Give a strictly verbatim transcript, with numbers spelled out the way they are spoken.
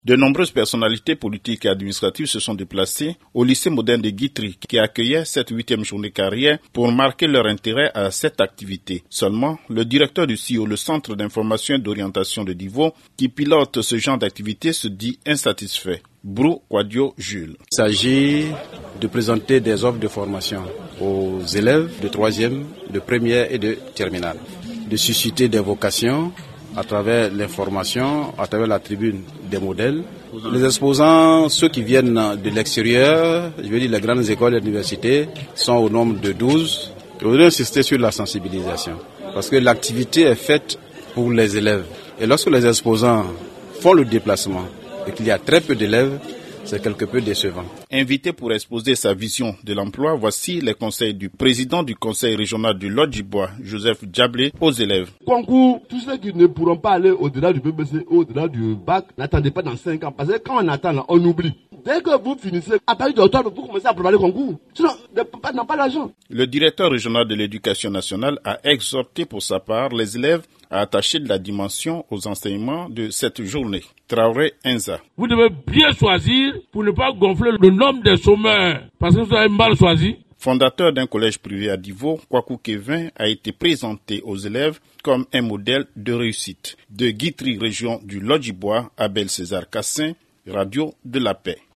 De nombreuses personnalités politiques et administratives se sont déplacées au lycée moderne de Guitry qui accueillait cette huitième journée carrière pour marquer leur intérêt à cette activité. Seulement, le directeur du C I O, le Centre d'information et d'orientation de Divo, qui pilote ce genre d'activité, se dit insatisfait. Brou Quadio Jules. Il s'agit de présenter des offres de formation aux élèves de troisième, de première et de terminale, de susciter des vocations à travers l'information, à travers la tribune des modèles. Les exposants, ceux qui viennent de l'extérieur, je veux dire les grandes écoles et universités, sont au nombre de douze. Je voudrais insister sur la sensibilisation, parce que l'activité est faite pour les élèves. Et lorsque les exposants font le déplacement et qu'il y a très peu d'élèves, c'est quelque peu décevant. Invité pour exposer sa vision de l'emploi, voici les conseils du président du conseil régional du Lodjibois, Joseph Djablé, aux élèves. Concours, tous ceux qui ne pourront pas aller au-delà du B B C, au-delà du bac, n'attendez pas dans cinq ans, parce que quand on attend, là, on oublie. Dès que vous finissez, à partir d'octobre, vous commencez à préparer le concours. Sinon, les papas n'ont pas d'argent. Le directeur régional de l'éducation nationale a exhorté pour sa part les élèves à attacher de la dimension aux enseignements de cette journée. Traoré Enza. Vous devez bien choisir pour ne pas gonfler le nombre des sommeurs, parce que vous avez mal choisi. Fondateur d'un collège privé à Divo, Kwaku Kevin a été présenté aux élèves comme un modèle de réussite. De Guitry, région du Lodjibois, Abel César Cassin, Radio de la Paix.